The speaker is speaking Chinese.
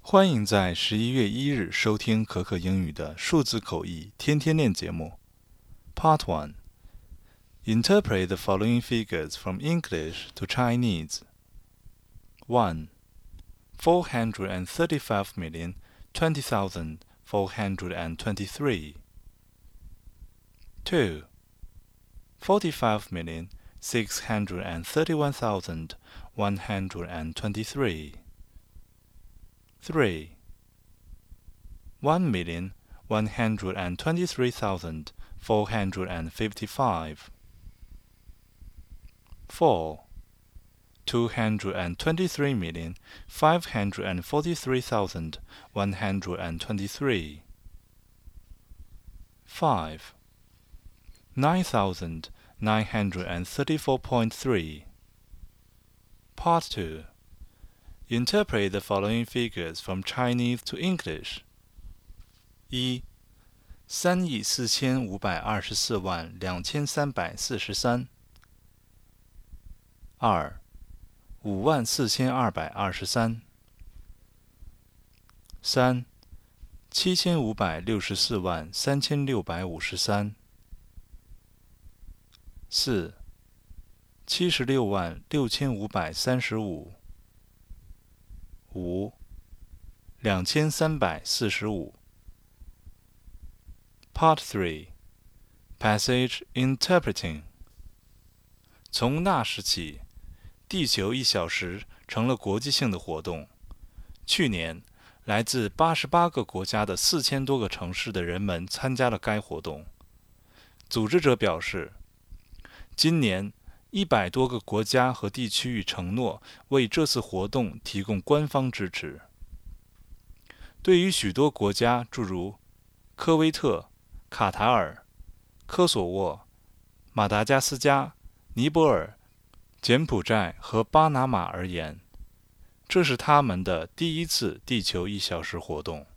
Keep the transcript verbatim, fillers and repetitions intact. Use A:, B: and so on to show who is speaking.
A: 欢迎在十一月一日收听可可英语的数字口译天天练节目。Part one. Interpret the following figures from English to Chinese. one. Four hundred and thirty-five million twenty thousand four hundred and twenty-three. two. Forty-five million six hundred and thirty-one thousand one hundred and twenty-three. three. One million one hundred and twenty-three thousand four hundred and fifty-five. four. Two hundred and twenty-three million five hundred and forty-three thousand one hundred and twenty-three. five. Nine thousand nine hundred and thirty-four point three. Part two. Interpret the following figures from Chinese to English. 一、三亿四千五百二十四万两千三百四十三。二、五万四千二百二十三。三、七千五百六十四万三千六百五十三。四、七十六万六千五百三十五。五、两千三百四十五。Part three. Passage Interpreting. 从那时起，地球一小时成了国际性的活动。去年，来自八十八个国家的四千多个城市的人们参加了该活动。组织者表示，今年一百多个国家和地区域承诺为这次活动提供官方支持。对于许多国家，诸如科威特、卡塔尔、科索沃、马达加斯加、尼泊尔、柬埔寨和巴拿马而言，这是他们的第一次地球一小时活动。